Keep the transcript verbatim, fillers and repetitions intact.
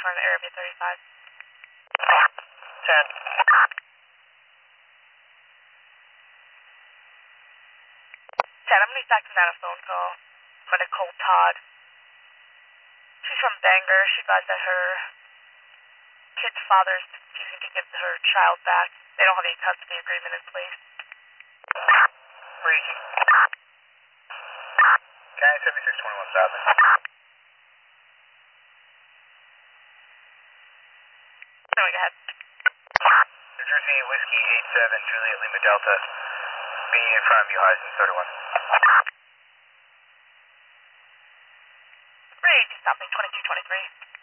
car in area thirty-five. ten. ten, I'm going to be stacking down a phone call from a Nicole Todd. She's from Bangor. She advised that her kid's father is refusing to give her child back. They don't have any custody agreement in place. Freaky. County seventy-six twenty-one thousand. Going ahead. New Jersey Whiskey eight seven Juliet Lima Delta. Be in front of you, Horizon thirty-one. Ready, stopping twenty-two twenty-three.